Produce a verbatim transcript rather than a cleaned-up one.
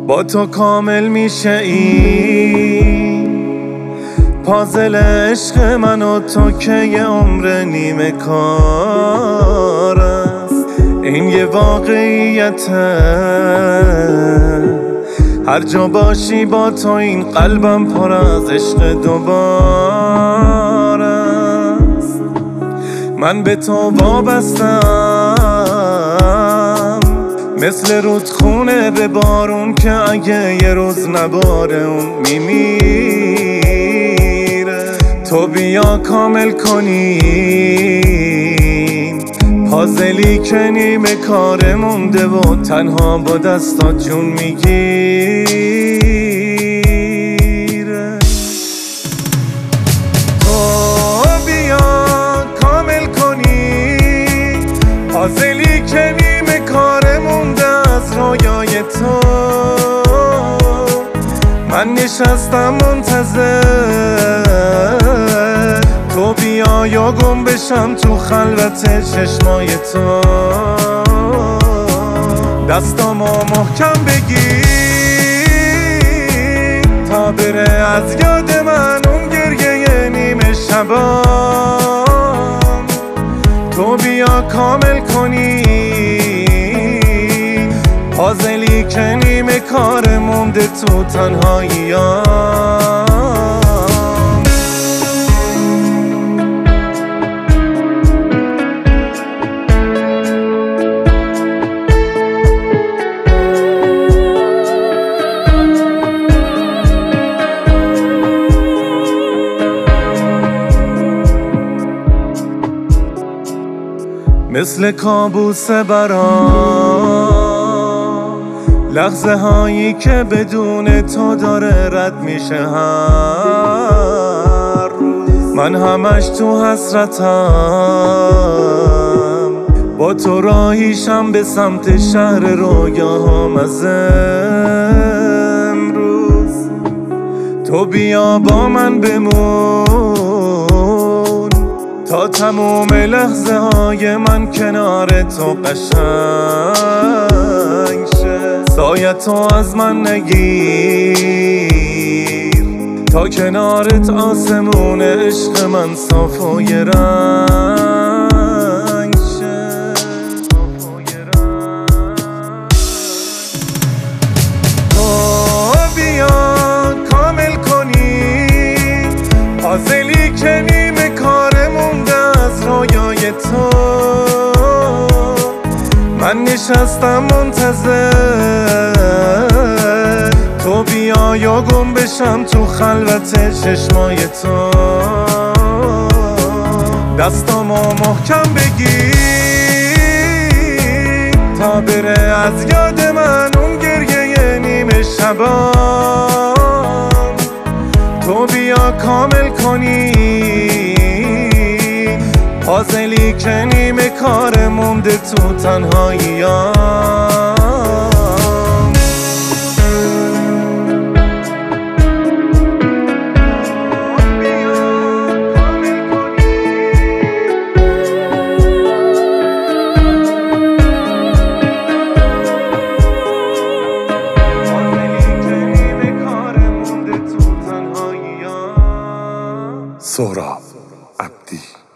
با تو کامل میشه این پازل عشق من و تو که یه عمر نیمه کار است. این یه واقعیته، هر جا باشی با تو این قلبم پر از عشق دوباره است. من به تو وابستم مثل رودخونه به بارون که اگه یه روز نباره اون میمیره. تو بیا کامل کنیم پازلی که نیمه کار مونده و تنها با دستات جون میگیره. تو بیا کامل کنی پازلی که نیمه کار مونده از رویای تو. من نشستم منتظر تو بیای و گم بشم تو خلوت چشمای تو. دستامو محکم بگیر تا بره از یاد من اون گریه نیمه شبام. تو بیا کامل کنی پازلی که نیمه کار مونده تو تنهاییام. مثل کابوس برام لحظه هایی که بدون تو داره رد میشه هر روز. من همش تو حسرتم با تو راهیشم به سمت شهر رویاهام از امروز. تو بیا با من بمون تا تموم لحظه های من کنار تو قشنگ شه. سایه تو از من نگیر تا کنارت آسمون عشق من صاف و یه رنگ شه. تو بیا کامل کنی پازلی که نیمه کار مونده از رویای تو. من نشستم منتظر تو بیای و گم بشم تو خلوت چشمای تو. دستامو محکم بگیر تا بره از یاد من اون گریه نیمه شبام. تو بیا کامل کنی پازلی که نیمه کار مونده تو تنهاییام. سهراب عبدی.